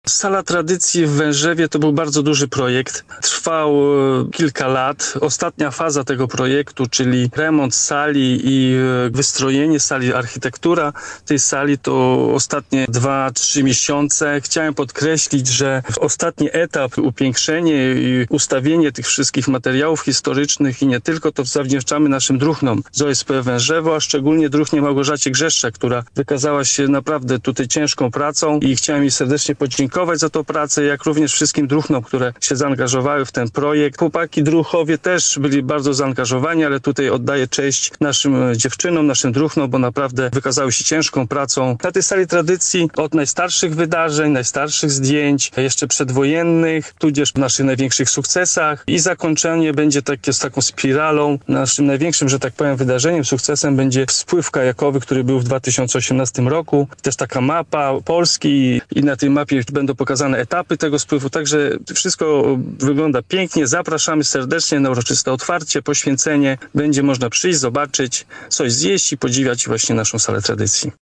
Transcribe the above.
Sala Tradycji w Wężewie to był bardzo duży projekt. Trwał kilka lat. Ostatnia faza tego projektu, czyli remont sali i wystrojenie sali, architektura tej sali, to ostatnie 2-3 miesiące. Chciałem podkreślić, że ostatni etap, upiększenie i ustawienie tych wszystkich materiałów historycznych i nie tylko, to zawdzięczamy naszym druhnom z OSP Wężewo, a szczególnie druhnie Małgorzacie Grzeszczak, która wykazała się naprawdę tutaj ciężką pracą i chciałem jej serdecznie podziękować za tą pracę, jak również wszystkim druhnom, które się zaangażowały w ten projekt. Chłopaki druhowie też byli bardzo zaangażowani, ale tutaj oddaję cześć naszym dziewczynom, naszym druhnom, bo naprawdę wykazały się ciężką pracą. Na tej sali tradycji od najstarszych wydarzeń, najstarszych zdjęć, jeszcze przedwojennych, tudzież naszych największych sukcesach i zakończenie będzie takie z taką spiralą. Naszym największym, że tak powiem, wydarzeniem, sukcesem będzie spływ kajakowy, który był w 2018 roku. Też taka mapa Polski i na tej mapie będą pokazane etapy tego spływu, także wszystko wygląda pięknie. Zapraszamy serdecznie na uroczyste otwarcie, poświęcenie. Będzie można przyjść, zobaczyć, coś zjeść i podziwiać właśnie naszą salę tradycji.